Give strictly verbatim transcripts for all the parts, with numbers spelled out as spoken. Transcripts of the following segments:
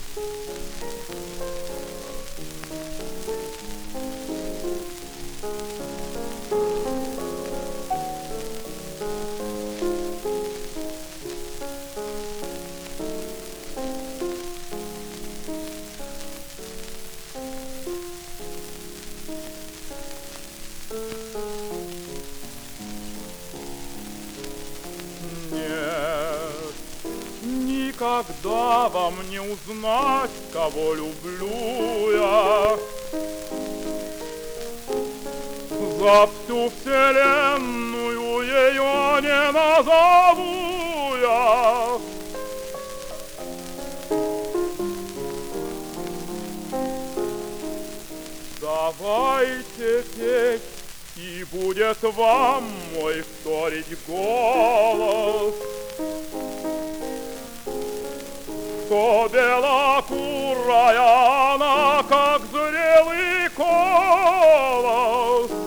Никогда вам не узнать, кого люблю я. За всю вселенную ее не назову я. Давайте петь, и будет вам мой вторить голос. Что белокурая она, как зрелый колос.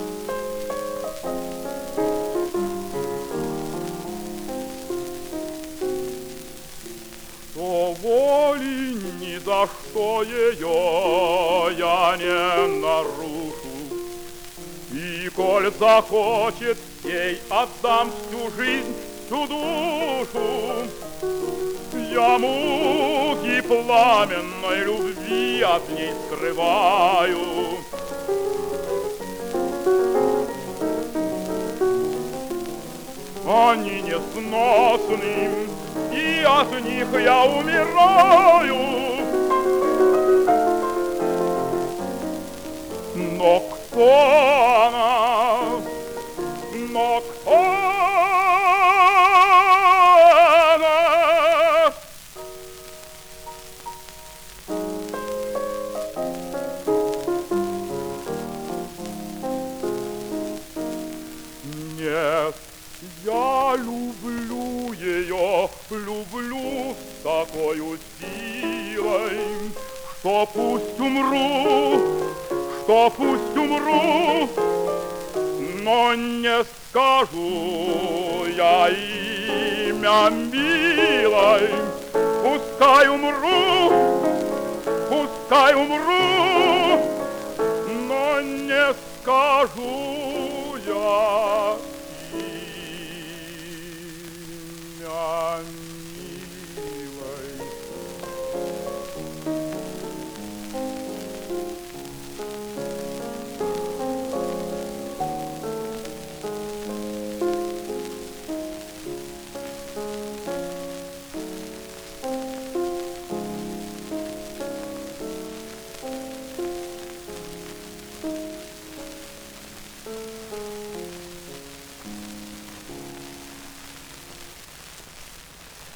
Что воли ни за что ее я не нарушу. И коль захочет, ей отдам всю жизнь, всю душу. Я муки пламенной любви от ней скрываю. Они несносны, и от них я умираю. Но кто она? Но кто она? Нет, я люблю ее, люблю с такою силой, что пусть умру, что пусть умру, но не скажу я имя милой. Пускай умру, пускай умру, но не скажу я